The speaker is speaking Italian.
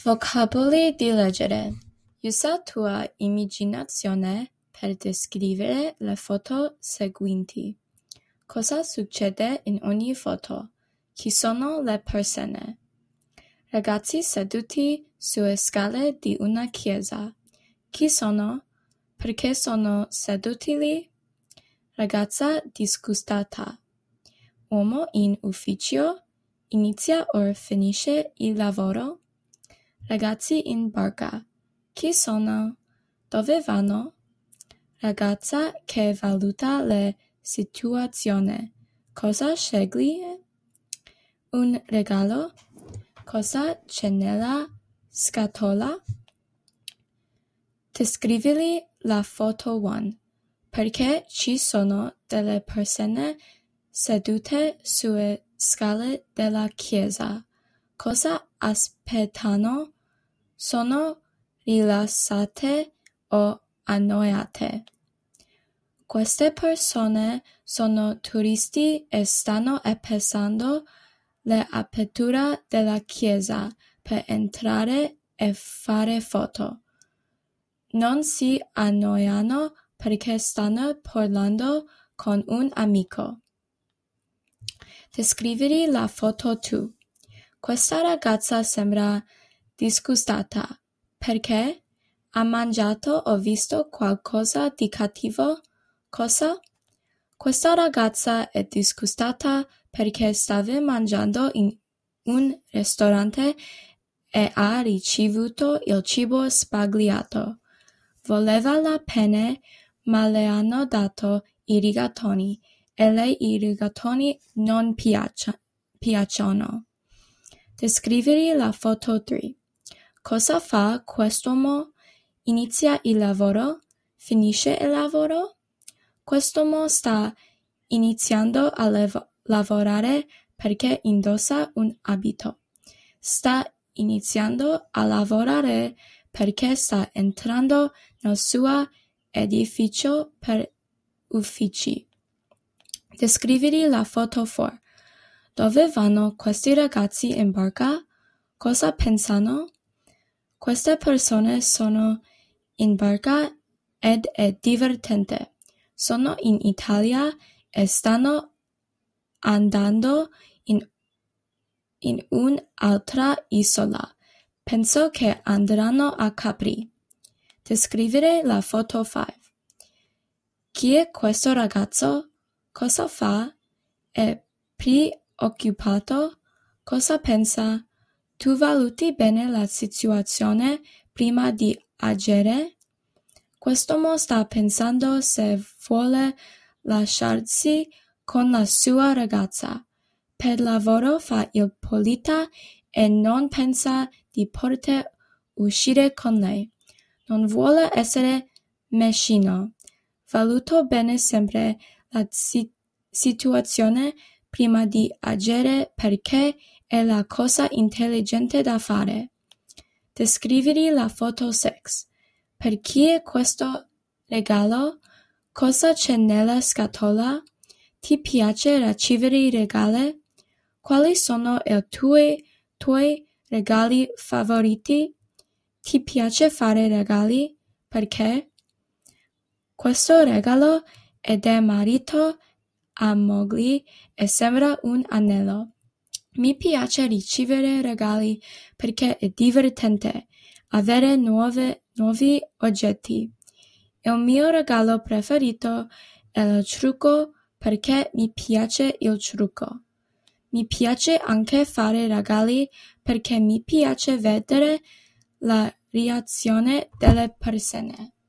Vocaboli di leggere. Usa tua immaginazione per descrivere le foto seguenti. Cosa succede in ogni foto? Chi sono le persone? Ragazzi seduti sulle scale di una chiesa. Chi sono? Perché sono seduti lì? Ragazza disgustata. Uomo in ufficio. Inizia o finisce il lavoro? Ragazzi in barca. Chi sono? Dove vanno? Ragazza che valuta le situazioni. Cosa scegli? Un regalo? Cosa c'è nella scatola? Descrivili la foto 1. Perché ci sono delle persone sedute sulle scale della chiesa. Cosa aspettano? Sono rilassate o annoiate? Queste persone sono turisti e stanno aspettando l'apertura della chiesa per entrare e fare foto. Non si annoiano perché stanno parlando con un amico. Descrivere la foto 2. Questa ragazza sembra disgustata. Perché? Ha mangiato o visto qualcosa di cattivo? Cosa? Questa ragazza è disgustata perché stava mangiando in un ristorante e ha ricevuto il cibo spagliato. Voleva la penne, ma le hanno dato i rigatoni e le i rigatoni non piacciono. Descrivere la foto 3. Cosa fa quest'uomo? Inizia il lavoro? Finisce il lavoro? Quest'uomo sta iniziando a lavorare perché indossa un abito. Sta iniziando a lavorare perché sta entrando nel suo edificio per uffici. Descrivere la foto 4. Dove vanno questi ragazzi in barca? Cosa pensano? Queste persone sono in barca ed è divertente. Sono in Italia e stanno andando in un'altra isola. Penso che andranno a Capri. Descrivere la foto 5. Chi è questo ragazzo? Cosa fa? È preoccupato? Cosa pensa? Tu valuti bene la situazione prima di agire? Quest'uomo sta pensando se vuole lasciarsi con la sua ragazza. Per lavoro fa il polita e non pensa di poter uscire con lei. Non vuole essere meschino. Valuto bene sempre la situazione prima di agire perché è la cosa intelligente da fare. Descrivere la foto 6. Per chi è questo regalo? Cosa c'è nella scatola? Ti piace ricevere i regali? Quali sono i tuoi regali favoriti? Ti piace fare regali? Perché? Questo regalo è del marito a moglie e sembra un anello. Mi piace ricevere regali perché è divertente avere nuovi oggetti. Il mio regalo preferito è il trucco perché mi piace il trucco. Mi piace anche fare regali perché mi piace vedere la reazione delle persone.